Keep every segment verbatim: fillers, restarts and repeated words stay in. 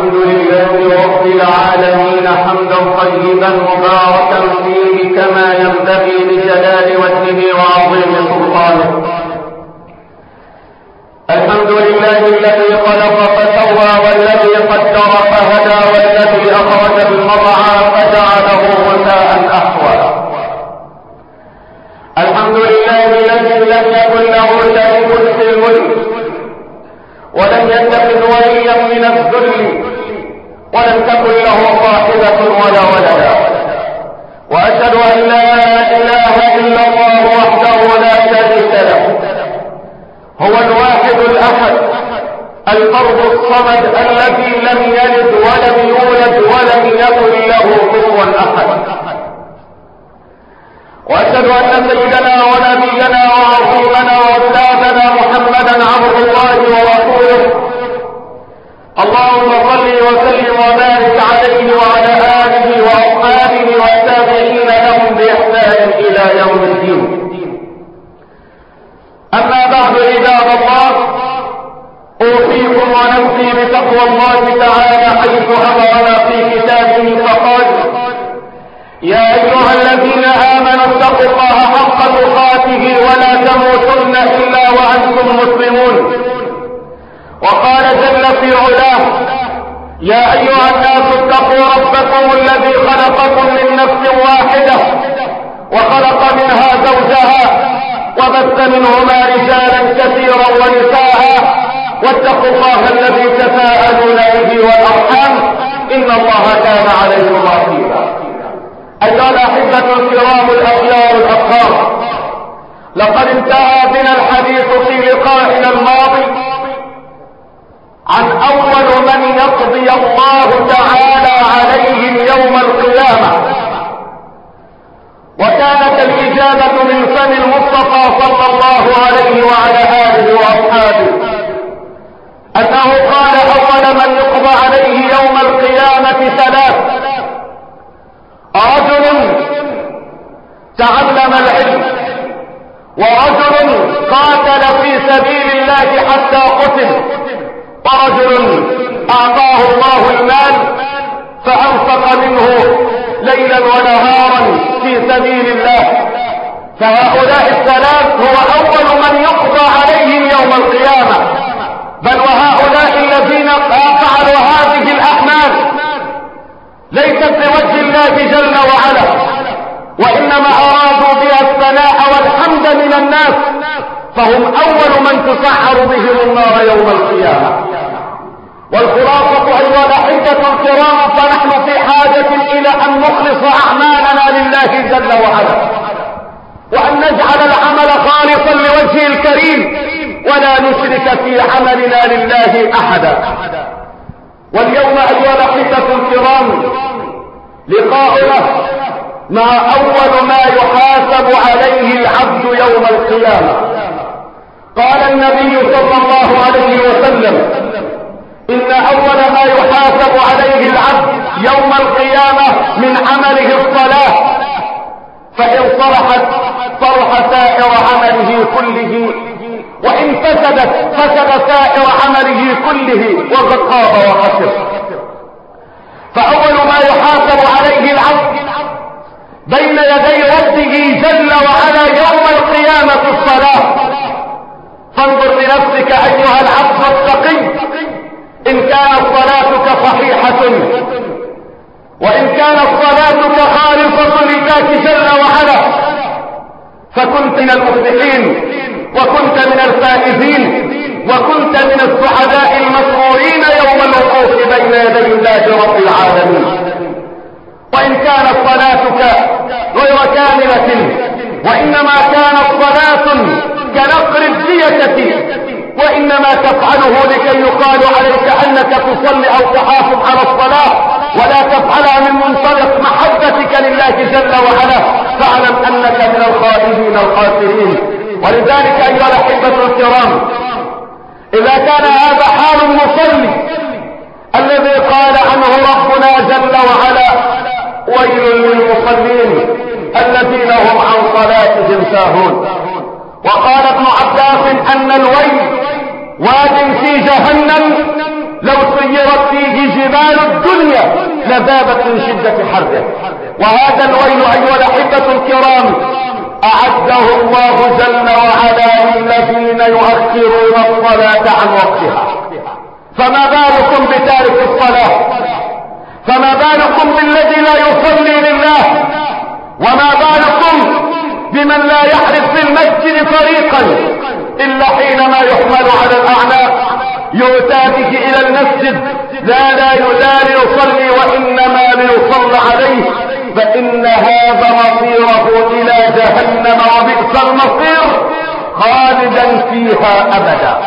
الحمد لله رب العالمين حمدا طيبا مباركا فيه كما ينبغي لجلال وجهه وعظيم سلطانه. الحمد لله الذي خلق فسوى والذي قدر فهدى والذي أخرج المرعى فجعله غثاء أحوى. الحمد لله الذي لم يكن له شريك في الملك ولم يتخذ وليا من الذل ولم تكن له صاحبة ولا ولدا، وأشهد أن لا إله إلا الله وحده لا شريك له، هو الواحد الأحد الفرد الصمد الذي لم يلد ولم يولد ولم يكن له كفوا أحد. وأشهد أن سيدنا ونبينا وعظيمنا وأستاذنا محمدا عبد الله ورسوله، اللهم صل وسلم وبارك عليه وعلى آله وأصحابه والتابعين لهم بإحسان إلى يوم الدين. أما بعد عباد الله، أوصيكم ونفسي بتقوى الله تعالى حيث أمرنا في كتابه فقال: يا أيها الذين آمنوا اتقوا الله حق تقاته ولا تموتن إلا وأنتم مسلمون. وقال جل في علاه: يا أيها الناس اتقوا ربكم الذي خلقكم من نفس واحدة وخلق منها زوجها وبث منهما رجالا كثيرا ونساء واتقوا الله الذي تساءلون به والأرحام إن الله كان عليكم رقيبا. أيها الأحبة الكرام الأخيار الأطهار، لقد انتهى بنا الحديث في لقائنا الماضي عن أول من يقضي الله تعالى عليهم يوم القيامة، وكانت الإجابة من فم المصطفى صلى الله عليه وعلى آله وأصحابه أنه قال: أول من يقضى عليه يوم القيامة ثلاث: رجل تعلم العلم، ورجل قاتل في سبيل الله حتى قتل، ورجل أعطاه الله المال فأنفق منه ليلا ونهارا في سبيل الله. فهؤلاء الثلاث هو أول من يقضى عليهم يوم القيامة، بل وهؤلاء الذين فعلوا هذه الأعمال ليست لوجه الله جل وعلا، وإنما أرادوا بها الثناء والحمد من الناس، فهم أول من تسعر بهم النار يوم القيامة. والخلاصة أيها الأحبة الكرام، فنحن في حاجة إلى أن نخلص أعمالنا لله جل وعلا، وأن نجعل العمل خالصا لوجهه الكريم ولا نشرك في عملنا لله أحدا. واليوم أيها الأحبة الكرام لقاؤنا مع أول ما يحاسب عليه العبد يوم القيامة. قال النبي صلى الله عليه وسلم: إن أول ما يحاسب عليه العبد يوم القيامة من عمله الصلاة، فإن صلحت صلح سائر عمله كله، وإن فسدت فسد سائر عمله كله وقد خاب وخسر. فأول ما يحاسب عليه العبد بين يدي ربه جل وعلا يوم القيامة الصلاة. فانظر لنفسك أيها العبد التقي، إن كانت صلاتك صحيحة، وإن كانت صلاتك خالصة لله جل وعلا، فكنت من المفلحين، وكنت من الفائزين، وكنت من السعداء المسرورين يوم الوقوف بين يدي الله رب العالمين. وإن كانت صلاتك غير كاملة، وإنما كانت صلاة كنقر الدية، وإنما تفعله لكي يقال عليك أنك تصلي أو تحافظ على الصلاة، ولا تفعلها من منطلق محبتك لله جل وعلا، فاعلم أنك من الخائبين الخاسرين. ولذلك أيها الأحبة الكرام، إذا كان هذا حال المصلي الذي قال عنه ربنا جل وعلا: ويل للمصلين الذين هم عن صلاتهم ساهون. وقال ابن عباس أن الويل واد في جهنم لو سيرت فيه جبال الدنيا لذابت من شدة حره. وهذا الويل أيها الأحبة الكرام أعده الله جل وعلا للذين يؤخرون الصلاة عن وقتها. فما بالكم بتارك الصلاة؟ فما بالكم بالذي لا يصلي لله؟ وما بالكم بمن لا يحرص في المسجد طريقا إلا حينما يحمل على الأعناق يؤتى به إلى المسجد لا لا لا ليصلي وإنما ليصلى عليه، فإن هذا مصيره إلى جهنم وبئس المصير خالدا فيها أبدا.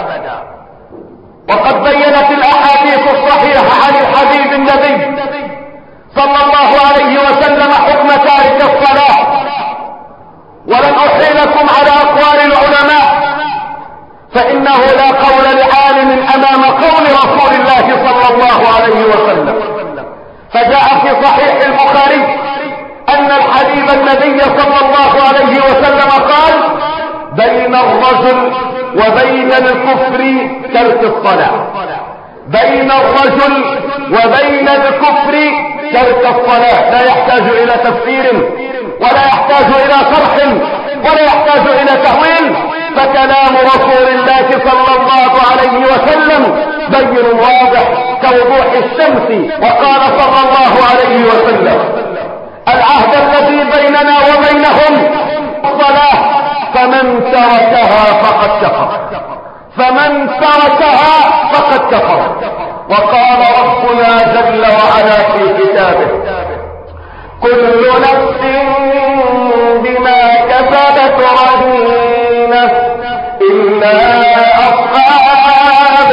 وقد بينت الأحاديث الصحيحة عن الحبيب النبي صلى الله عليه وسلم حكم تارك الصلاة. ولن أحيلكم على أقوال العلماء فإنه لا قول لعالم أمام قول رسول الله صلى الله عليه وسلم. فجاء في صحيح البخاري أن الحبيب النبي صلى الله عليه وسلم قال: بين الرجل وبين الكفر ترك الصلاة. بين الرجل وبين الكفر ترك الصلاة. لا يحتاج إلى تفسير ولا يحتاج إلى شرح ولا يحتاج إلى تأويل، فكلام رسول الله صلى الله عليه وسلم بين واضح كوضوح الشمس. وقال صلى الله عليه وسلم: العهد الذي بيننا وبينهم الصلاة، فمن تركها فقد كفر. فمن تركها فقد كفر. وقال ربنا جل وعلا في كتابه: كل نفس بما كسبت رهينة إلا أصحاب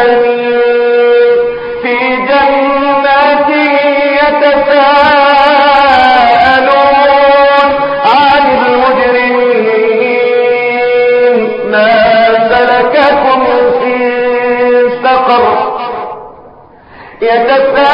اليمين في جنات يتساءلون عن المجرمين ما سلككم في سقر. يتساءلون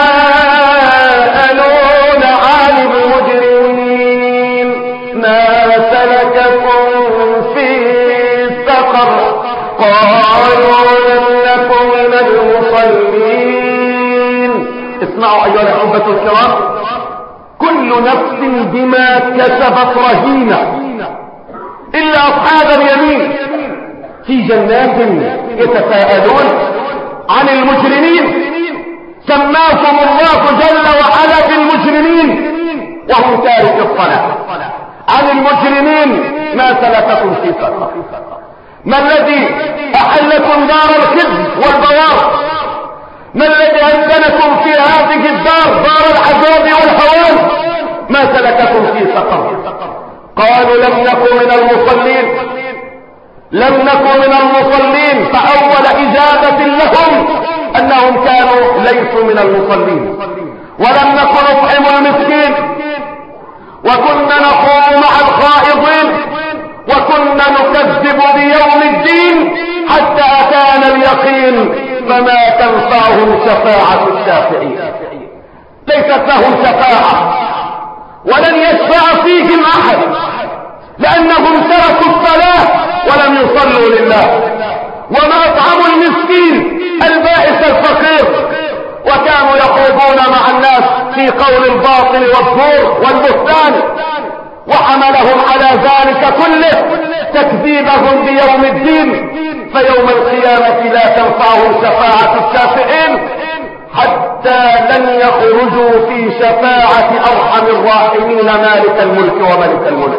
عن المجرمين ما سلككم في سقر. قالوا لم نكن من المصلين. اسمعوا أيها الأحبة الكرام، كل نفس بما كسبت رهينة إلا أصحاب اليمين في جنات يتساءلون عن المجرمين. سماكم الله جل وعلا بالمجرمين وهم تارك الصلاة. عن المجرمين ما سلككم في سقر. ما الذي أحلكم دار الخزي والبوار؟ ما الذي أسكنكم في هذه الدار دار العذاب والهوان؟ ما سلككم في سقر؟ قالوا لم نكن من المصلين. لم نكن من المصلين. فأول إجابة لهم أنهم كانوا ليسوا من المصلين. ولم نكن نطعم المسكين، وكنا نخوض مع الخائضين، وكنا نكذب بيوم الدين حتى أتانا اليقين فما تنفعهم شفاعة الشافعين. ليست لهم شفاعة ولن يشفع فيهم أحد، لأنهم تركوا الصلاة ولم يصلوا لله. وما أطعموا المسكين البائس الفقير، وكانوا يخوضون مع الناس في قول الباطل والزور والبهتان، وحملهم على ذلك كله تكذيبهم بيوم الدين. فيوم القيامة لا تنفعهم شفاعة الشافعين حتى لن يخرجوا في شفاعة أرحم الراحمين مالك الملك وملك الملك.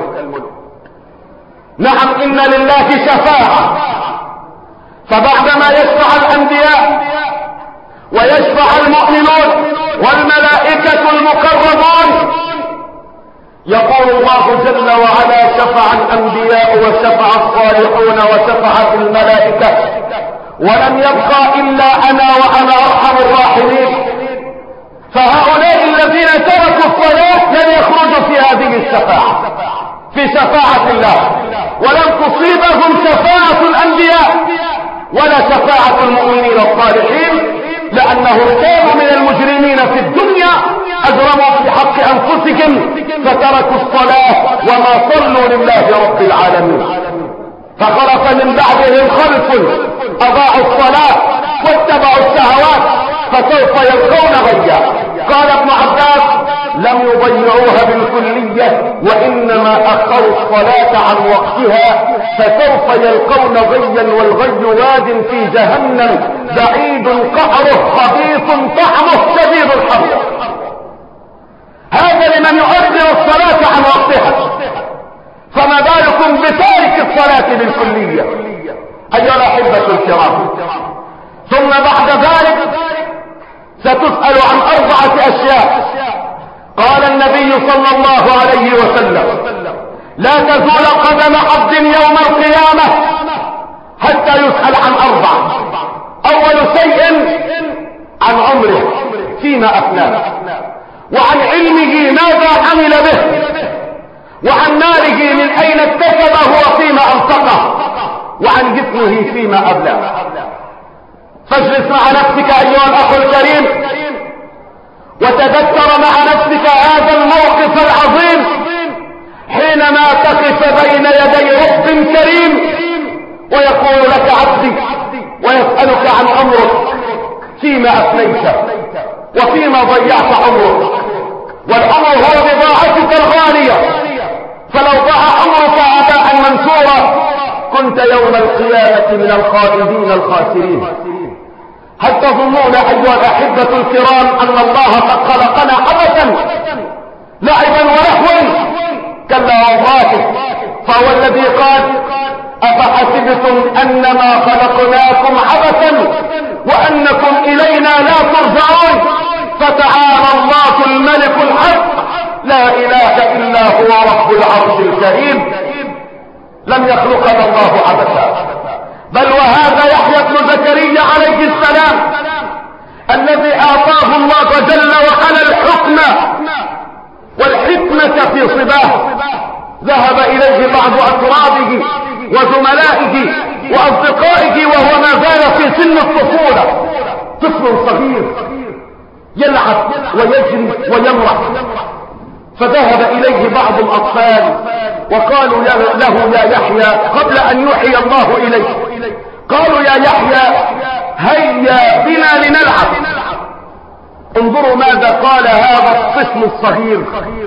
نعم إن لله شفاعة. فبعدما يشفع الأنبياء ويشفع المؤمنون والملائكة المقربون، يقول الله جل وعلا: شفع الأنبياء وشفع الصالحون وشفعت الملائكة ولم يبقى إلا أنا وأنا أرحم الراحمين. فهؤلاء الذين تركوا الصلاة لن يخرجوا في هذه الشفاعة، في شفاعة الله، ولم تصيبهم شفاعة الأنبياء ولا شفاعة المؤمنين الصالحين، لأنهم كانوا من المجرمين في الدنيا، أجرموا في حق أنفسهم فتركوا الصلاة وما صلوا لله رب العالمين. فخلف من بعدهم خلف أضاعوا الصلاة واتبعوا الشهوات فسوف يلقون غيا. قال ابن عباس لم يضيعوها بالكلية وإنما أخروا الصلاة عن وقتها، فسوف يلقون غيا والغي واد في جهنم بعيد قعره خبيث طعمه شديد الحر. هذا لمن يؤخر الصلاة عن وقتها، فما بالكم بتارك الصلاة بالكلية أيها الأحبة الكرام. ثم بعد ذلك ستسأل عن أربعة أشياء. قال النبي صلى الله عليه وسلم لا تزول قدم عبد يوم القيامة حتى يسأل عن أربعة. أول شيء عن عمره فيما أفناه، وعن علمه ماذا عمل به، وعن ماله من أين اكتسبه وفيما أنفقه، وعن جسمه فيما أبلاه. فاجلس مع نفسك أيها الأخ الكريم وتذكر مع نفسك هذا الموقف العظيم حينما تقف بين يدي رب كريم ويقول لك عبدي ويسألك عن عمرك فيما أفنيت وفيما ضيعت عمرك. والأمر هو بضاعتك الغالية، فلو ضاع عمرك هباء منثورا كنت يوم القيامة من الخالدين الخاسرين. هل تظنون أيها الأحبة الكرام أن الله قد خلقنا عبثا لعبا ولهوا؟ كلا والله، فهو الذي قال أفحسبتم أنما خلقناكم عبثا وأنكم إلينا لا ترجعون. فتعالى الله الملك الحق لا إله إلا هو رب العرش الكريم. لم يخلقنا الله عبثا، بل وهذا يحيى بن زكريا عليه السلام الذي آتاه الله جل وعلا الحكم والحكمة في صباه ذهب إليه بعض أقرابه وزملائه وأصدقائه وهو ما زال في سن الطفولة، طفل صغير يلعب ويجري ويمرح. فذهب إليه بعض الأطفال وقالوا له يا يحيى قبل أن يوحي الله إليه، قالوا يا يحيى هيا بنا لنلعب. انظروا ماذا قال هذا الطفل الصغير.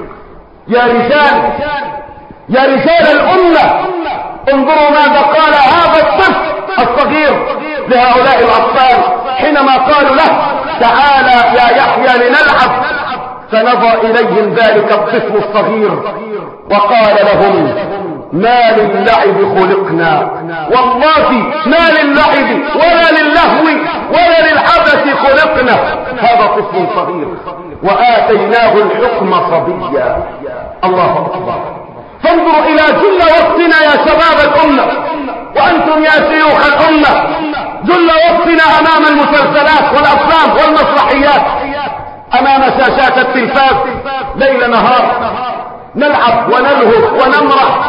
يا رجال يا رجال الأمة، انظروا ماذا قال هذا الطفل الصغير لهؤلاء الأطفال حينما قالوا له تعالى يا يحيى لنلعب. فنظر إليهم ذلك الطفل الصغير وقال لهم ما للعب خلقنا، والله ما للعب ولا للهو ولا للعبث خلقنا. هذا طفل صغير وآتيناه الحكم صبيا. الله أكبر. فانظروا إلى جل وقتنا يا شباب الأمة وأنتم يا شيوخ الأمة، جل وقتنا أمام المسلسلات والأفلام والمسرحيات، أمام شاشات التلفاز ليل نهار نلعب ونلهو ونمرح،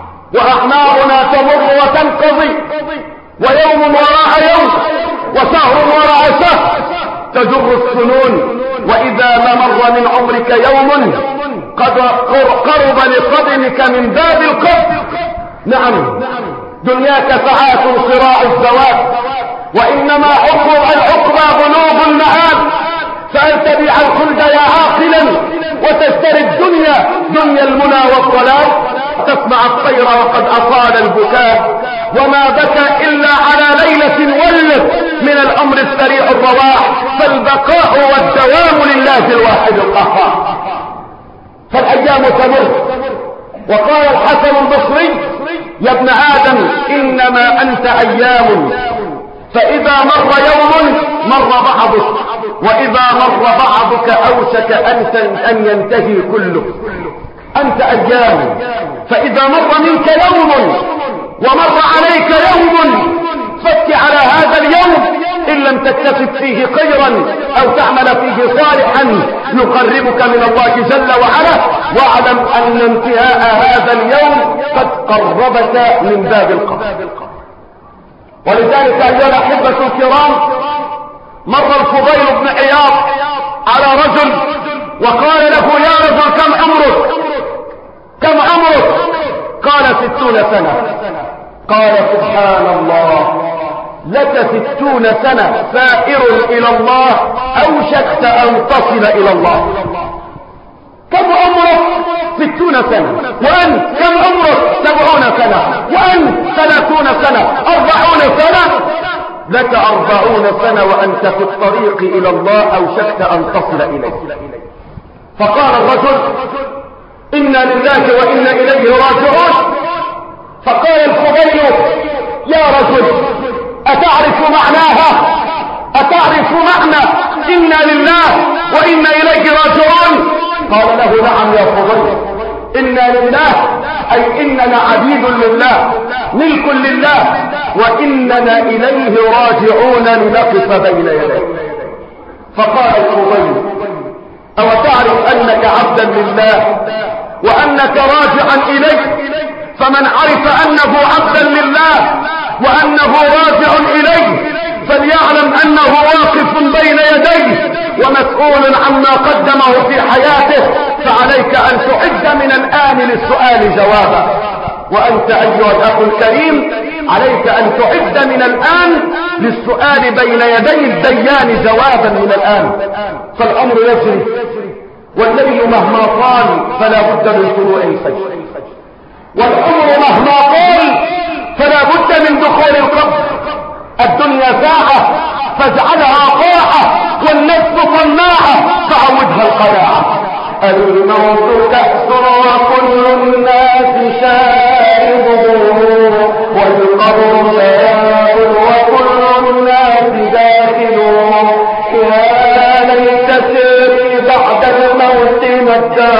وأعمارنا تمر وتنقضي، ويوم وراء يوم وشهر وراء شهر تجر السنون. وإذا ما مر من عمرك يوم قد قرب لقدمك من باب القبر. نعم دنياك ساعات صراع الزواج، وإنما عقب العقبى بلوغ المآب. فأن تبيع الخلد يا عاقلا وتشتري الدنيا دنيا المنى والضلال. تسمع الطير وقد أطال البكاء وما بكى إلا على ليلة ولت من الأمر السريع الرواح. فالبقاء والدوام لله الواحد القهار. فالأيام تمر. وقال الحسن البصري يا ابن آدم إنما أنت أيام، فإذا مر يوم مر بعضك، وإذا مر بعضك أوشك أن ينتهي كله. أنت أيام، فإذا مر منك يوم ومر عليك يوم فك على هذا اليوم إن لم تكتسب فيه خيرا أو تعمل فيه صالحا يقربك من الله جل وعلا، واعلم أن انتهاء هذا اليوم قد قربك من باب القبر. ولذلك أيها الأحبة الكرام مر الفضيل بن عياض على رجل وقال له يا رجل كم عمرك؟ كم عمرك؟ قال ستون سنة. قال سبحان الله لك ستون سنة سائر إلى الله أوشكت أن تصل إلى الله. كم عمرك؟ ستون سنة. وأنت كم عمرك؟ سبعون سنة. وأنت ثلاثون سنة. أربعون سنة. لك أربعون سنة وأنت في الطريق إلى الله أوشكت أن تصل إليه. فقال الرجل إنا لله وإنا إليه راجعون. فقال الفضيل يا رجل أتعرف معناها؟ أتعرف معنى إنا لله وإنا إليه راجعون؟ قال له نعم يا فضيل، إنا لله أي إننا عبيد لله ملك لله وإننا إليه راجعون لنقف بين يديه. فقال الفضيل أو تعرف أنك عبدا لله وأنك راجعا إليه؟ فمن عرف أنه عبدا لله وأنه راجع إليه فليعلم أنه واقف بين يديه ومسؤول عما قدمه في حياته، فعليك أن تعد من الآن للسؤال جوابا. وأنت أيها الأخ الكريم عليك أن تعد من الآن للسؤال بين يدي الديان جوابا من الآن. فالأمر يجري والليل مهما طال فلا بد من طلوع الفجر، والعمر مهما طال فلا بد من دخول القبر. الدنيا ساعة فاجعلها طاعة والنفس طماعة فعودها القناعة. الموت كأس وكل الناس شاربه والقبر شيء وكل الناس داخله. يا ليت سري بعد الموت ما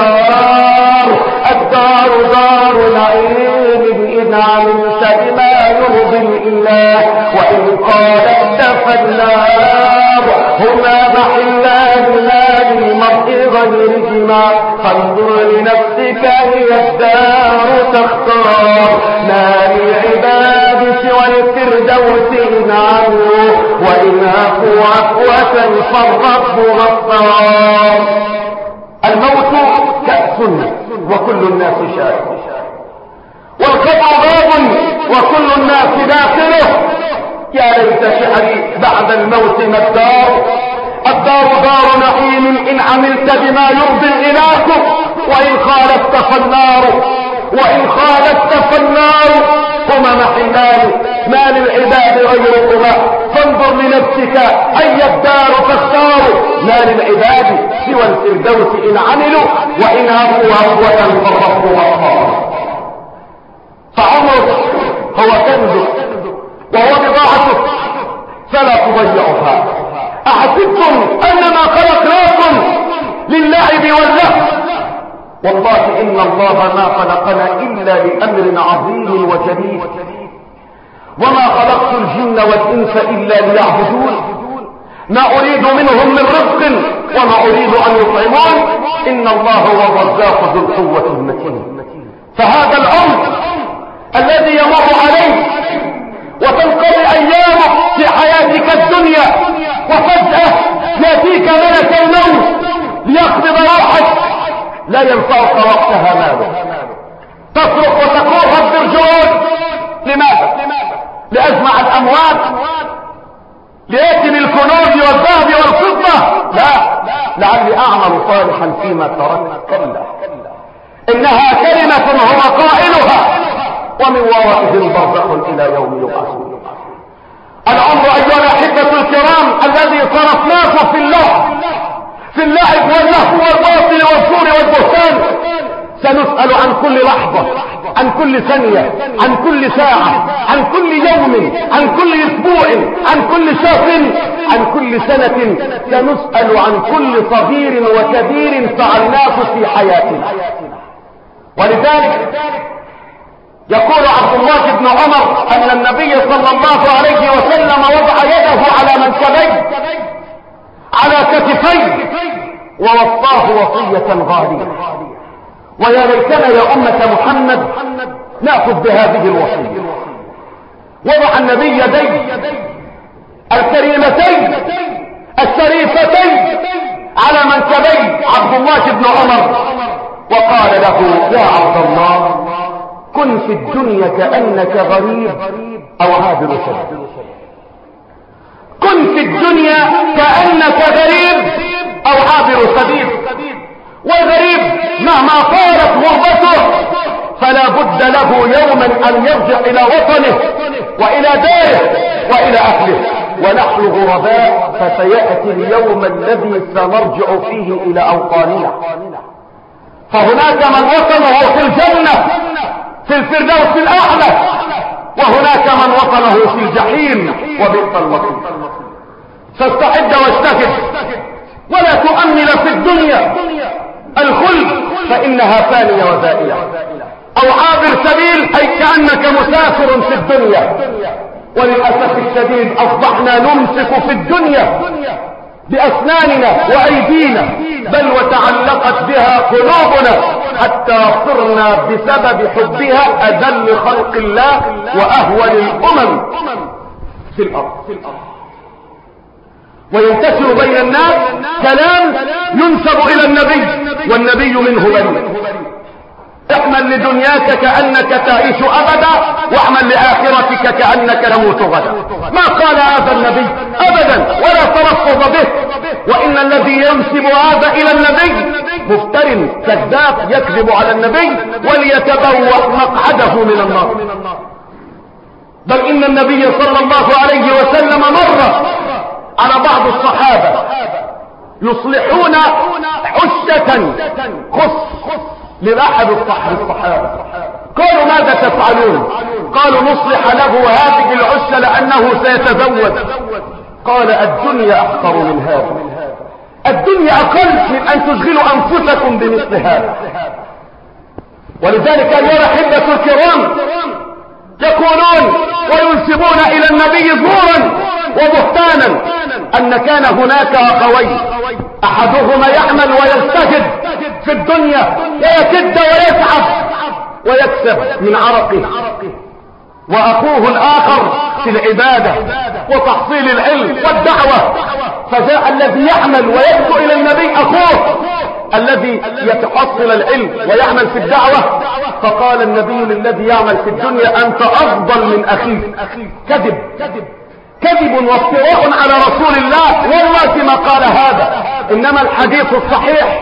الدار، الدار دار نعيم إن عملت بما يرضي الإله وإن قالت فالنار هما محلان ما للمرء غيرهما. فانظر لنفسك هي الدار تختار ما للعباد سوى الفردوس إن عملوا وإن عفوا عفوة فالرب غفار. الموت كأس وكل الناس شارب والقبر باب وكل الناس داخله. يا ليت شعري بعد الموت ما الدار، الدار دار نعيم إن عملت بما يرضي الإله وإن خالفت فالنار وإن خالفت فالنار هما محلان ما للعباد غيرهما. فانظر لنفسك أي الدار تختار ما للعباد سوى الفردوس إن عملوا وإن عفوا عفوة فالرب غفار. فعمرك هو كنزك وهو بضاعتك فلا تضيعها. أحسبتم أنما خلقناكم للعب واللهو؟ والله إن الله ما خلقنا إلا لأمر عظيم وجليل. وما خلقت الجن والإنس إلا ليعبدون ما أريد منهم من رزق وما أريد أن يطعمون إن الله هو الرزاق ذو القوة المتين. فهذا الأمر الذي يمر عليك وتنقضي أيامك في حياتك الدنيا وفجأة يأتيك ملك الموت ليقبض روحك لا ينفعك وقتها ماله. تصرخ وتقول رب ارجعون. لماذا؟ لأجمع الأموات، ليأتي بالكنوز والذهب والفضة؟ لا، لعلي أعمل صالحا فيما تركت. كلا إنها كلمة هو قائلها ومن ورائهم برزخ إلى يوم يبعثون. العمر أيها الأحبة الكرام الذي صرفناه في اللهو في اللعب واللهو والباطل والزور والبهتان سنسأل عن كل لحظة، عن كل ثانية، عن كل ساعة، عن كل يوم، عن كل أسبوع، عن كل شهر، عن كل سنة. سنسأل عن كل صغير وكبير فعلناه في حياتنا. ولذلك يقول عبد الله بن عمر أن النبي صلى الله عليه وسلم وضع يده على منكبيه على كتفيه ووصاه وصية غالية. ويا ليتنا يا أمة محمد نأخذ بهذه الوصية. وضع النبي يديه الكريمتين الشريفتين على منكبي عبد الله بن عمر وقال له يا عبد الله كن في الدنيا كأنك غريب أو عابر سبيل. كن في الدنيا كأنك غريب او عابر سبيل، والغريب مهما طالت غربته فلا بد له يوما ان يرجع الى وطنه والى داره والى اهله، ونحن غرباء فسيأتي اليوم الذي سنرجع فيه الى اوطاننا. فهناك من وطنه في الجنة في الفردوس الاعلى، وهناك من وطنه في الجحيم وبئس المصير. فاستعد واجتهد ولا تؤمل في الدنيا الخلد فانها فانية وزائلة، او عابر سبيل اي كأنك مسافر في الدنيا. وللأسف الشديد اصبحنا نمسك في الدنيا باسناننا وايدينا، بل وتعلقت بها قلوبنا حتى صرنا بسبب حبها اذل خلق الله واهون الامم في الارض. وينتشر بين الناس كلام ينسب الى النبي والنبي منه بريء. اعمل لدنياك كأنك تعيش ابدا، واعمل لآخرتك كأنك تموت غدا. ما قال هذا النبي ابدا ولا تلفظ به، وان الذي ينسب هذا الى النبي مفتر كذاب يكذب على النبي وليتبوأ مقعده من النار. بل ان النبي صلى الله عليه وسلم مر على بعض الصحابة يصلحون عشة خص لأحد الصحابة، قالوا ماذا تفعلون؟ قالوا نصلح له هذه العشة لأنه سيتزوج. قال الدنيا أحقر من هذا، الدنيا أقل من أن تشغلوا أنفسكم بمثل هذا. ولذلك أيها الأحبة الكرام يقولون وينسبون إلى النبي زورا وبهتانا أن كان هناك أخوين، أحدهما يعمل ويجتهد في الدنيا ويكد ويتعب ويكسب من عرقه، وأخوه الآخر في العبادة وتحصيل العلم والدعوة. فجاء الذي يعمل ويدعو إلى النبي أخوه الذي يتحصل العلم ويعمل في الدعوة، فقال النبي للذي يعمل في الدنيا أنت أفضل من أخيك. كذب كذب وافتراء على رسول الله، والله ما قال هذا. إنما الحديث الصحيح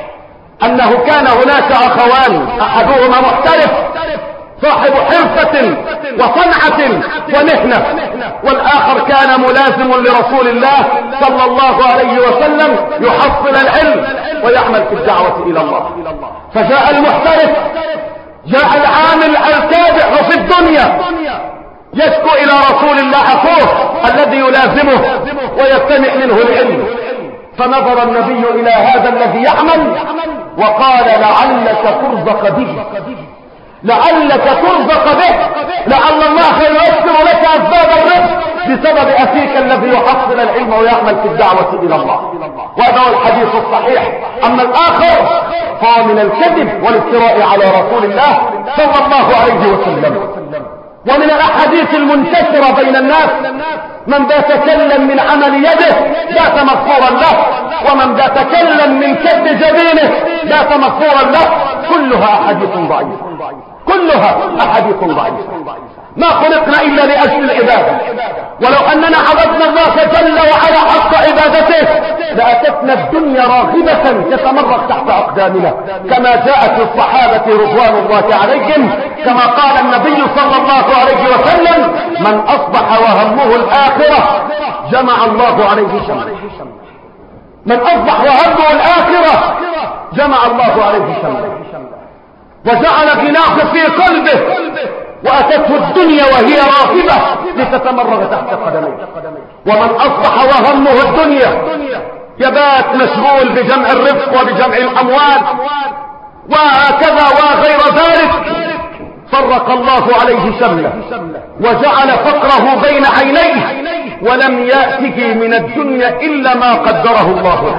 أنه كان هناك أخوان، أحدهما محترف صاحب حرفة وصنعة ومهنة، والآخر كان ملازم لرسول الله صلى الله عليه وسلم يحصل العلم ويعمل في الدعوة إلى الله. فجاء المحترف، جاء العامل الكادح في الدنيا يشكو إلى رسول الله أخوه الذي يلازمه ويستمع منه العلم. فنظر النبي إلى هذا الذي يعمل وقال لعلك ترزق به، لعلك ترزق به، لعل الله ييسر لك أسباب الرزق بسبب أخيك الذي يحصل العلم ويعمل في الدعوة إلى الله. وهذا هو الحديث الصحيح. أما الآخر فهو من الكذب والافتراء على رسول الله صلى الله عليه وسلم. ومن الأحاديث المنتشرة بين الناس من ذا تكلم من عمل يده بات مغفورا له، ومن ذا تكلم من كد جبينه بات مغفورا له. كلها أحاديث ضعيفة، كلها أحاديث ضعيفة. ما خلقنا إلا لأجل العبادة، ولو أننا عبدنا الله جل وعلا حق عبادته لأتتنا الدنيا راغبة تتمرق تحت أقدامنا، كما جاءت الصحابة رضوان الله عليهم، كما قال النبي صلى الله عليه وسلم من أصبح وهمه الآخرة جمع الله عليه شمله. من أصبح وهمه الآخرة جمع الله عليه شمله وجعل غناه في قلبه، وأتته الدنيا وهي راغبة لتتمرغ تحت قدميه. ومن أصبح وهمه الدنيا يبات مشغول بجمع الرزق وبجمع الأموال وهكذا وغير ذلك، فرق الله عليه شمله وجعل فقره بين عينيه، ولم يأته من الدنيا إلا ما قدره الله له.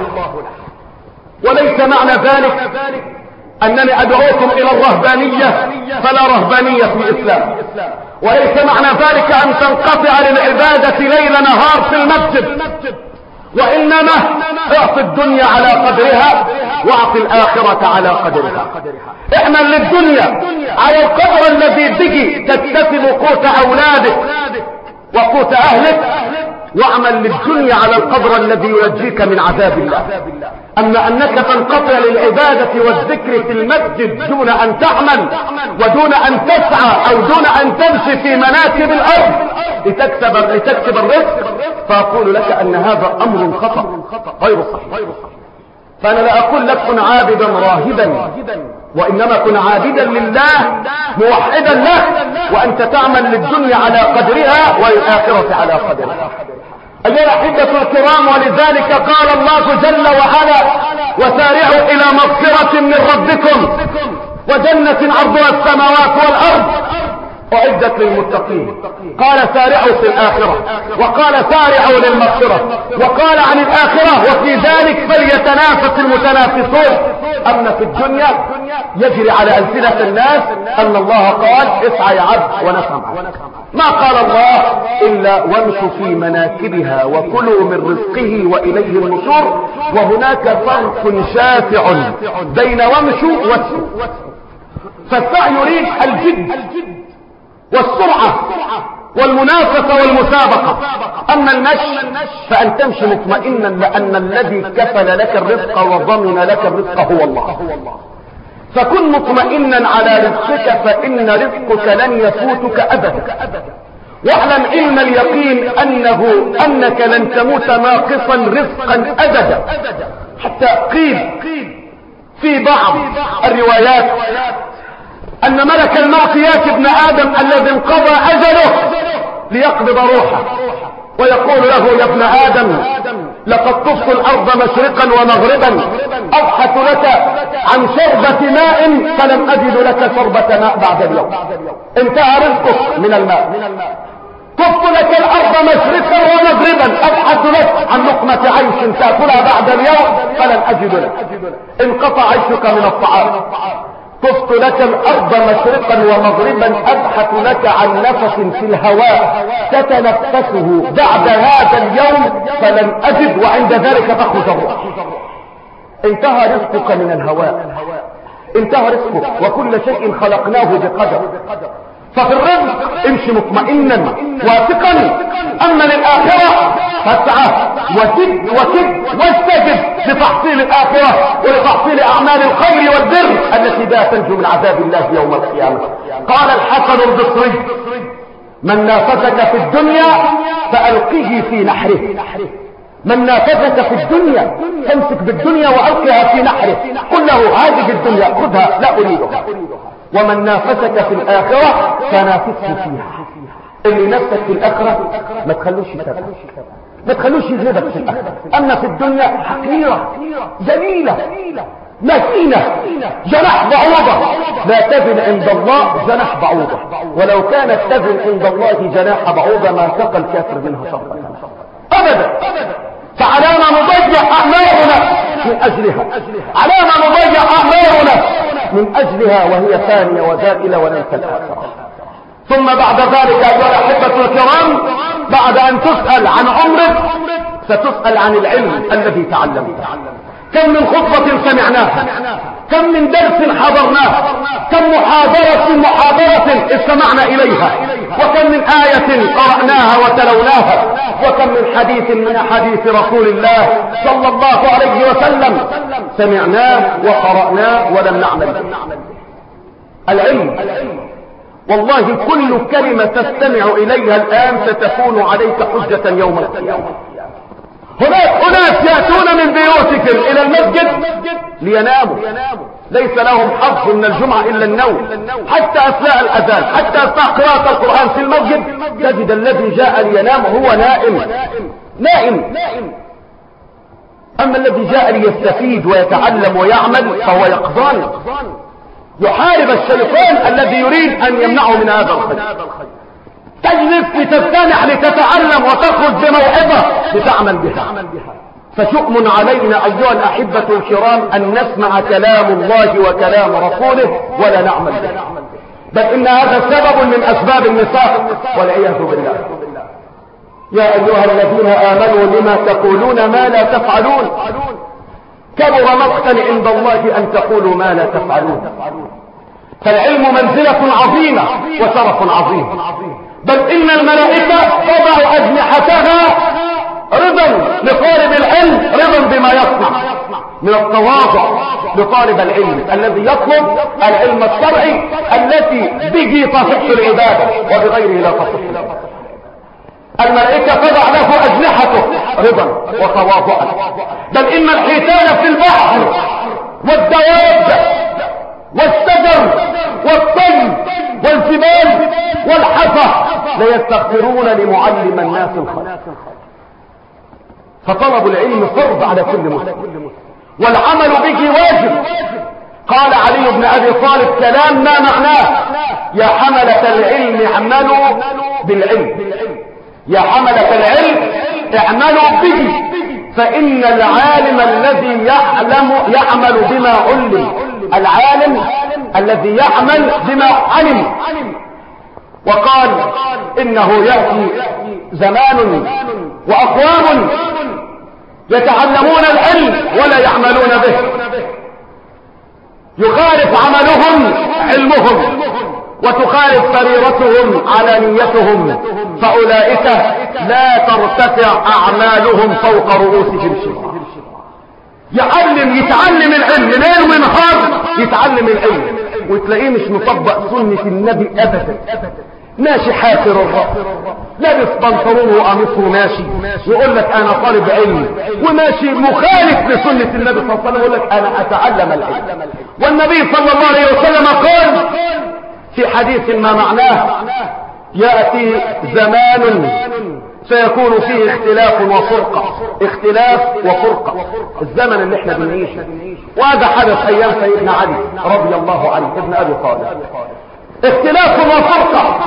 وليس معنى ذلك أنني أدعوكم إلى الرهبانية، فلا رهبانية في الإسلام. وليس معنى ذلك أن تنقطع للعبادة ليل نهار في المسجد، وإنما اعط الدنيا على قدرها واعط الآخرة على قدرها. اعمل للدنيا على القدر الذي به تكتسب قوت أولادك وقوت أهلك، واعمل للدنيا على القدر الذي ينجيك من عذاب الله. أما أنك تنقطع للعبادة والذكر في المسجد دون أن تعمل ودون أن تسعى أو دون أن تمشي في مناكب الأرض لتكسب, لتكسب الرزق، فأقول لك أن هذا أمر خطأ غير صحيح. فأنا لا أقول لك كن عابدا راهبا، وإنما كن عابدا لله موحدا له، وأنت تعمل للدنيا على قدرها والآخرة على قدرها. أيها الأحبة الكرام، ولذلك قال الله جل وعلا: وسارعوا إلى مغفرة من ربكم وجنة عرضها السماوات والأرض أعدت للمتقين. قال سارعوا في الآخرة، وقال سارعوا للمغفرة، وقال عن الآخرة: وفي ذلك فليتنافس المتنافسون. أما في الدنيا يجري على ألسنة الناس أن الله قال: اسعى يا عبد ونسعى. ما قال الله إلا: وامشوا في مناكبها وكلوا من رزقه وإليه النشور. وهناك فرق شاسع بين وامشوا واسعوا. فالسعي يريد الجد والسرعة والمنافسة والمسابقة. أما المشي فأن تمشي مطمئنا، لأن الذي كفل لك الرزق وضمن لك الرزق هو الله. فكن مطمئنا على رزقك، فإن رزقك لن يفوتك أبدا. واعلم علم اليقين أنه أنك لن تموت ناقصا رزقا أبدا. حتى قيل في بعض الروايات أن ملك الموت ياتي ابن آدم الذي انقضى أجله ليقبض روحه، ويقول له: يا ابن آدم، لقد طفت الأرض مشرقا ومغربا أبحث لك عن شربة ماء فلم أجد لك شربة ماء بعد اليوم. انتهى رزقك من الماء. طفت لك الأرض مشرقا ومغربا أبحث لك عن لقمة عيش تأكلها بعد اليوم فلم أجد لك. انقطع عيشك من الطعام. طفت لك الأرض مشرقا ومغربا أبحث لك عن نفس في الهواء تتنفسه بعد هذا اليوم فلن أجد، وعند ذلك تخرج الروح. انتهى رزقك من الهواء، انتهى رزقك، وكل شيء خلقناه بقدر. ففي الرزق امشي مطمئنا واثقا. أما للآخرة فاسعى وسد وسد واستجد لتحصيل الآخرة ولتحصيل أعمال الخير والبر التي لا تنجو من عذاب الله يوم القيامة. قال الحسن البصري: من نافسك في الدنيا فألقه في نحره. من نافسك في الدنيا فامسك بالدنيا وألقها في نحره، قل له: هذه الدنيا خذها لا أريدها. ومن نافسك في الآخرة فنافسه فيها. اللي نفسك في الآخرة ما تخلوش يتابع، ما تخلوش يذهبك في الآخرة. أما في الدنيا حقيرة جميلة متينة جناح بعوضة، لا تزن عند الله جناح بعوضة، ولو كانت تزن عند الله جناح بعوضة ما سقى الكافر منها شربة أبدا. فعلى ما نضيع أعمارنا من أجلها، على ما نضيع أعمارنا من أجلها، وهي ثانية وزائلة وننسى الآخرة. ثم بعد ذلك أيها الأحبة الكرام، بعد أن تسأل عن عمرك ستسأل عن العلم الذي تعلمته. كم من خطبة سمعناها، كم من درس حضرناه، كم محاضرة محاضرة استمعنا إليها، وكم من آية قرأناها وتلوناها، وكم من حديث من أحاديث رسول الله صلى الله عليه وسلم سمعناه وقرأناه ولم نعمل به. العلم والله كل كلمة تستمع إليها الآن ستكون عليك حجة يوم القيامة. هناك أناس يأتون من بيوتكم إلى المسجد ليناموا، ليس لهم حظ من الجمعة إلا النوم، حتى أثناء الأذان، حتى أثناء قراءة القرآن في المسجد تجد الذي جاء لينام هو نائم نائم. أما الذي جاء ليستفيد ويتعلم ويعمل فهو يقظان، يحارب الشيطان الذي يريد أن يمنعه من هذا الخير. تجلس لتستمع لتتعلم وتخرج بموعظة لتعمل بها. فشؤم علينا أيها الأحبة الكرام أن نسمع كلام الله وكلام رسوله ولا نعمل به، بل إن هذا سبب من أسباب النفاق والعياذ بالله. يا أيها الذين آمنوا لما تقولون ما لا تفعلون، كبر مقتا عند الله أن تقولوا ما لا تفعلون. فالعلم منزلة عظيمة وشرف عظيم، بل إن الملائكة تضع أجنحتها رضا لطالب العلم، رضا بما يصنع، من التواضع لطالب العلم الذي يطلب العلم الشرعي التي به تصح العبادة وبغيره لا تصح. الملائكة تضع له أجنحته رضا وتواضعا، بل إن الحيتان في البحر والدواب والشجر والطير والجبال والحفر ليستغفرون لمعلم الناس الخير. فطلب العلم فرض على كل مسلم والعمل به واجب. قال علي بن أبي طالب كلام ما معناه: يا حملة العلم اعملوا بالعلم، يا حملة العلم اعملوا به، فإن العالم الذي يعلم يعمل بما علم، العالم الذي يعمل بما علم. وقال إنه يأتي زمان وأقوام يتعلمون العلم ولا يعملون به، يخالف عملهم علمهم وتخالف سريرتهم علانيتهم، فأولئك لا ترتفع أعمالهم فوق رؤوسهم شبرا. يعلم يتعلم العلم ليل ونهار، يتعلم العلم وتلاقيه مش مطبق سنة النبي أبدا، ماشي حافر الرأس، لابس بنطلون وقميص وماشي ويقول لك انا طالب علم، وماشي مخالف لسنة النبي صلى الله عليه وسلم يقول لك انا اتعلم العلم. والنبي صلى الله عليه وسلم قال في حديث ما معناه: يأتي زمان سيكون فيه اختلاف وفرقة، اختلاف وفرقة، الزمن اللي احنا بنعيشه. وهذا حدث ايام سيدنا علي رضي الله عنه ابن ابي طالب، اختلاف وفرقة.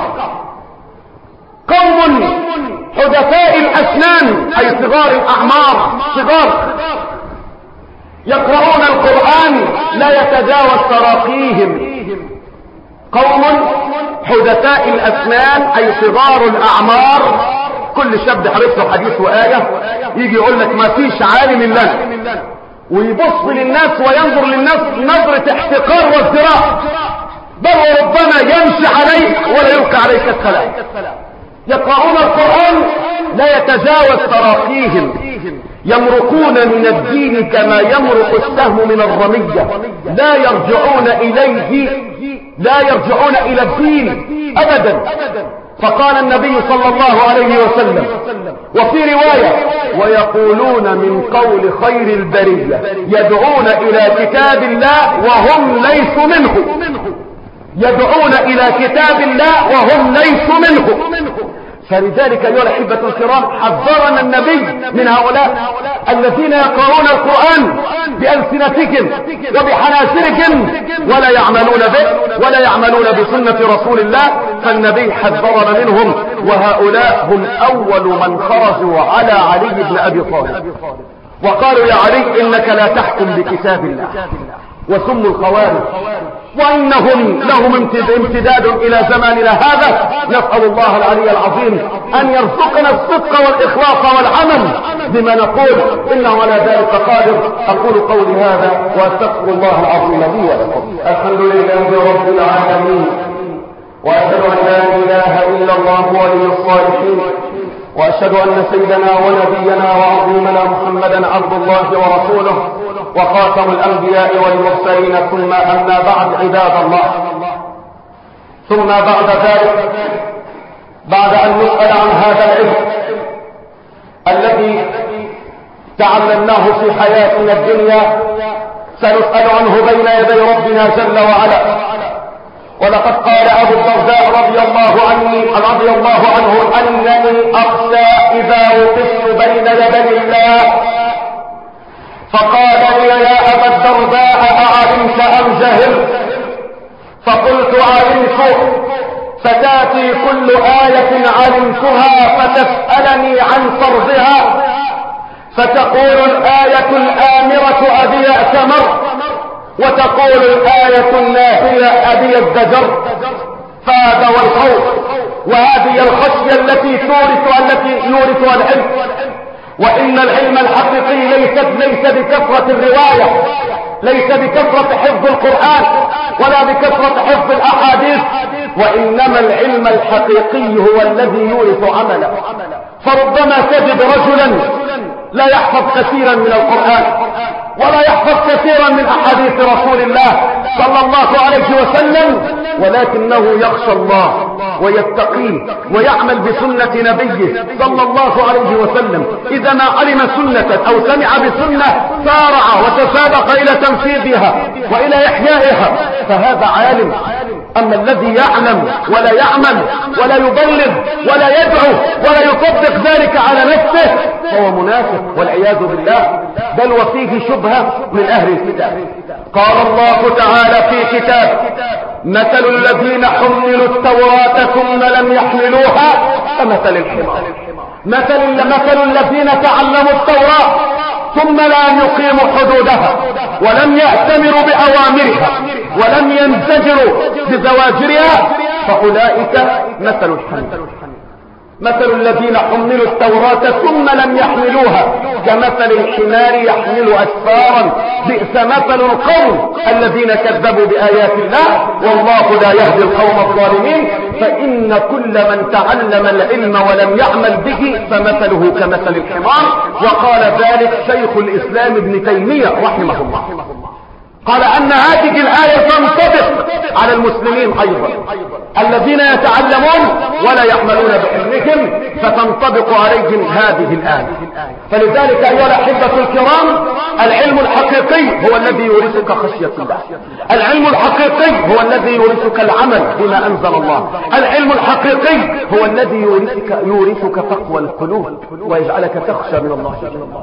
قوم حدثاء الاسنان اي صغار الاعمار، صغار، يقرؤون القرآن لا يتجاوز تراقيهم. قوم حدثاء الاسنان اي صغار الاعمار، كل شاب حرص له حديث وآية، يجي يقول لك ما فيش عالم لنا، ويبص للناس وينظر للناس نظرة احتقار وازدراء، بل وربما يمشي عليك ولا يلقى عليك السلام. يقرؤون القرآن لا يتجاوز تراقيهم، يمرقون من الدين كما يمرق السهم من الرمية، لا يرجعون إليه، لا يرجعون إلى الدين أبدا. فقال النبي صلى الله عليه وسلم وفي رواية: ويقولون من قول خير البرية يدعون إلى كتاب الله وهم ليسوا منه، يدعون إلى كتاب الله وهم ليسوا منه. فلذلك أيها الأحبة الكرام حذرنا النبي من هؤلاء الذين يقرؤون القرآن بألسنتهم وبحناجرهم ولا يعملون به ولا يعملون بسنة رسول الله، فالنبي حذرنا منهم، وهؤلاء هم أول من خرجوا على علي بن أبي طالب وقالوا: يا علي إنك لا تحكم بكتاب الله، وسموا الخوارج، وإنهم لهم امتداد إلى زماننا هذا. نسأل الله العلي العظيم أن يرزقنا الصدق والإخلاص والعمل بما نقول، إنه على ذلك قادر. أقول قولي هذا وأستغفر الله العظيم لي ولكم. الحمد لله رب العالمين، وأشهد أن لا إله إلا الله ولي الصالحين، وأشهد أن سيدنا ونبينا وعظيمنا محمدا عبد الله ورسوله وخاتم الأنبياء والمرسلين، ثم أما بعد عباد الله. ثم بعد ذلك، بعد أن نسأل عن هذا العلم الذي تعلمناه في حياتنا الدنيا، سنسأل عنه بين يدي ربنا جل وعلا. ولقد قال أبو الدرداء رضي الله عنه رضي الله عنه أنني أخشى إذا وقفت بين يدي الله، فقال لي: يا أبا الدرداء أعلمت أم جهلت؟ فقلت: علمت. فتأتي كل آية علمتها فتسألني عن فرضها، فتقول الآية الآمرة أبي أتمر، وتقول الآية الناهية أبي الزجر. فهذا هو الخوف، وهذه الخشية التي تورث التي يورثها العلم. وإن العلم الحقيقي ليس ليس بكثرة الرواية، ليس بكثرة حفظ القرآن ولا بكثرة حفظ الأحاديث، وإنما العلم الحقيقي هو الذي يورث عملا. فربما تجد رجلا لا يحفظ كثيرا من القرآن ولا يحفظ كثيرا من أحاديث رسول الله صلى الله عليه وسلم، ولكنه يخشى الله ويتقيه ويعمل بسنة نبيه صلى الله عليه وسلم. إذا ما علم سنة أو سمع بسنة سارع وتسابق إلى تنفيذها وإلى إحيائها، فهذا عالم. أما الذي يعلم ولا يعمل ولا يبلغ ولا يدعو ولا يطبق ذلك على نفسه فهو منافق والعياذ بالله، بل وفيه شبهة من أهل الكتاب. قال الله تعالى في كتاب: مثل الذين حملوا التوراة ثم لم يحملوها كمثل الحمار. مثل مثل الذين تعلموا التوراة ثم لا يقيموا حدودها ولم يأتمروا بأوامرها ولم ينزجروا بزواجرها فأولئك مثل الحمار. مثل الذين حملوا التوراة ثم لم يحملوها كمثل الحمار يحمل أسفارا، بئس مثل القوم الذين كذبوا بآيات الله والله لا يهدي القوم الظالمين. فإن كل من تعلم العلم ولم يعمل به فمثله كمثل الحمار. وقال ذلك شيخ الإسلام ابن تيمية رحمه الله، قال أن هذه الآية تنطبق على المسلمين أيضا الذين يتعلمون ولا يعملون بعلمهم، فتنطبق عليهم هذه الآية. فلذلك أيها الأحبة الكرام، العلم الحقيقي هو الذي يورثك خشية الله، العلم الحقيقي هو الذي يورثك العمل بما أنزل الله، العلم الحقيقي هو الذي يورثك, يورثك تقوى القلوب ويجعلك تخشى من الله.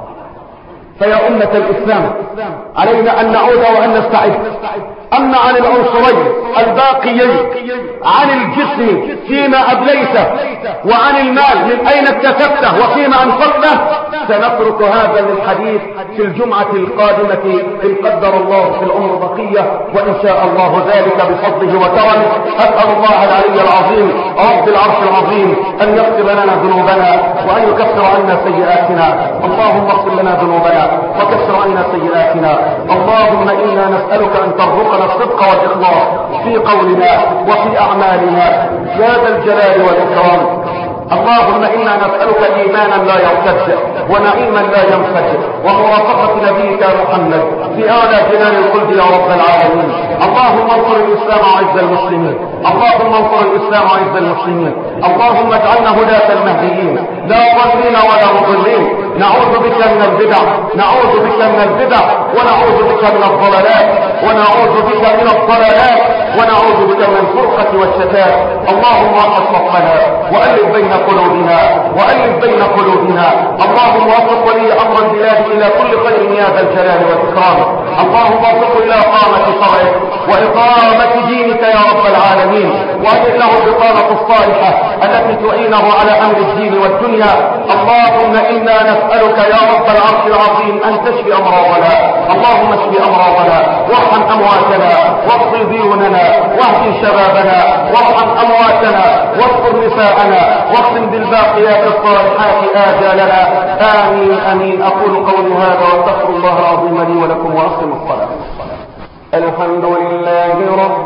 فيا أمة الإسلام، علينا أن نعود وأن نستعد. أما عن العنصرين الباقيين، عن الجسم فيما أبليته وعن المال من أين اكتسبته وفيما أنفقته، سنترك هذا للحديث في الجمعة القادمة إن قدر الله في العمر بقية، وإن شاء الله ذلك بفضله وكرمه. أسأل الله العلي العظيم رب العرش العظيم أن يغفر لنا ذنوبنا وأن يكفر عنا سيئاتنا. اللهم اغفر لنا ذنوبنا وكفر عنا سيئاتنا. اللهم إنا نسألك أن ترزقنا الصدق والإخلاص في قولنا وفي أعمالنا يا ذا الجلال والإكرام. اللهم إنا نسألك إيمانا لا يرتد ونعيما لا ينفد ومرافقة نبيك محمد في أعلى جنان الخلد يا رب العالمين. اللهم انصر الإسلام وعز المسلمين، اللهم انصر الإسلام وعز المسلمين. اللهم اجعلنا هداة المهديين لا ضالين ولا مضلين. نعوذ بك من البدع، نعوذ بك من البدع ونعوذ بك من الضلالات ونعوذ بك من الضلالات ونعوذ بك من الفرقة والشتات. اللهم وفق صفنا وألف بين قلوبنا وألف بين قلوبنا. اللهم وفق ولي أمر البلاد إلى كل خير يا ذا الجلال والإكرام. اللهم وفق إلى إقامة شرعك وإقامة دينك يا رب العالمين، وأجعل له البطانة الصالحة التي تعينه على أمر الدين والدنيا. اللهم إنا نسألك يا رب العرش العظيم أن تشفي أمراضنا، اللهم اشف أمراضنا وارحم أمواتنا واغفر ديوننا واهد شبابنا وارحم أمواتنا واذكر نساءنا واختم بالباقيات الصالحات آجالنا. آمين آمين. أقول قولي هذا واستغفر الله العظيم لي ولكم وأقم الصلاة. الحمد لله رب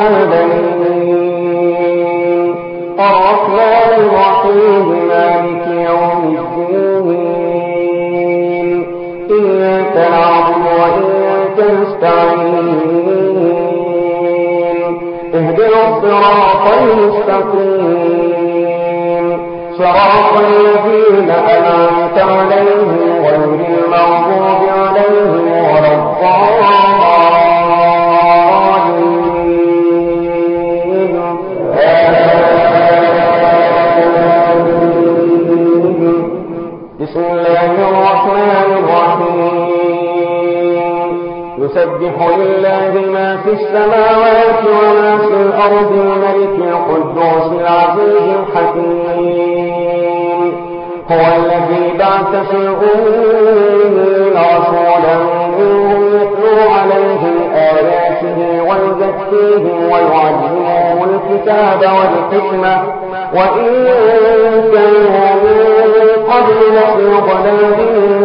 العالمين الرحمن الرحيم مالك يوم الدين إياك نعبد وإياك نستعين اهدنا الصراط المستقيم صراط الذين أنعمت عليهم غير المغضوب عليهم ولا الضالين. بسم الله الرحمن الرحيم. يسبح لله ما في السماوات وما في الأرض الملك القدوس العزيز الحكيم. هو الذي بعث في الأمين رسولا منهم يتلو عليهم آياته ويزكيهم ويعلمهم الكتاب والحكمة وإن كانوا من قبل لفي ضلال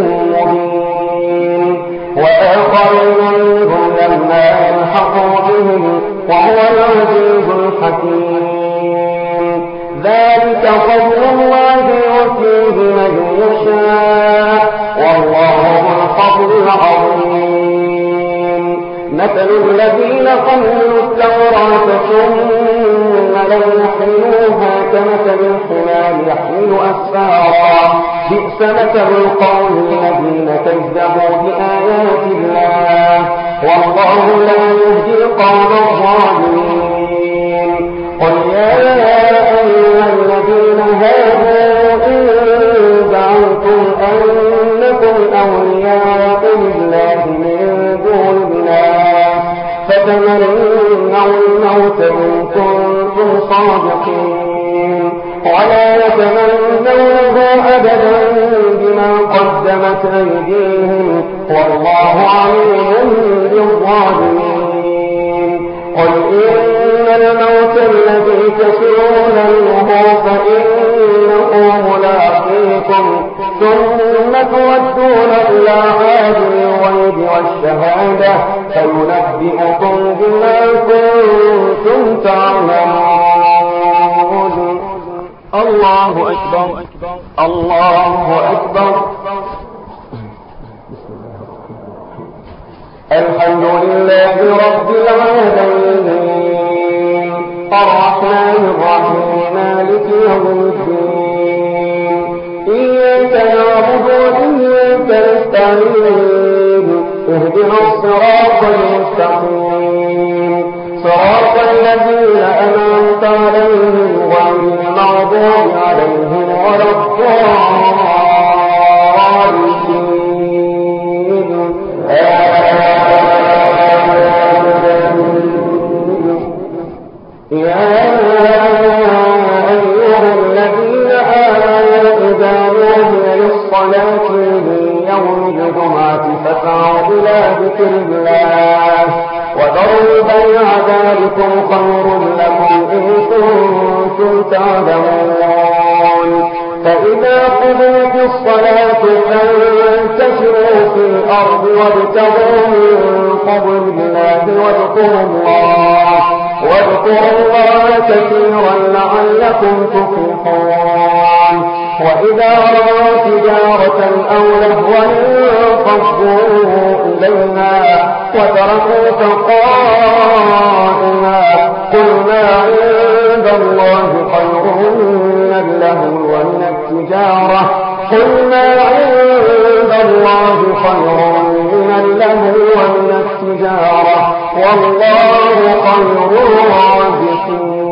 مبين وآخرين منهم لما يلحقوا بهم وهو العزيز الحكيم ذلك فضل الله يؤتيه من يشاء والله ذو الفضل العظيم مثل الذين حملوا التوراة ثم لم يحملوها كمثل الحمار يحمل أسفارا بئس مثل القوم الذين كذبوا بآيات الله والله لا يهدي القوم الظالمين قل يا أيها الذين هادوا إن زعمتم أنكم أولياء لله من دون الناس فتمنوا الموت إن كنتم صادقين ولا يتمنونه أبدا بما قدمت أيديهم والله عليم بالظالمين قل إن الموت الذي تفرون منه فإنه ملاقيكم ثم تردون إلى عالم الغيب والشهادة فينبئكم بما كنتم تعملون الله أكبر الله أكبر الحمد لله رب العالمين الرحمن الرحيم مالك يوم الدين إياك نعبد وإياك نستعين اهدنا الصراط المستقيم صراط الذين أنعمت عليهم غير المغضوب عليهم ولا الضالين يا أيها الذين آمنوا إذا نودي للصلاة من يوم الجمعة فاسعوا إلى ذكر الله وذروا البيع ذلكم خير لكم إن كنتم تعلمون فإذا قضيت الصلاة فانتشروا في الأرض وابتغوا من فضل الله واذكروا الله واذكروا الله كثيرا لعلكم تفلحون وإذا رأوا تجارة أو لهوا انفضوا إليها وتركوك قائما قل ما عند الله خير من اللهو ومن التجارة قل ما عند الله خير من اللهو ومن التجارة والله خير الرازقين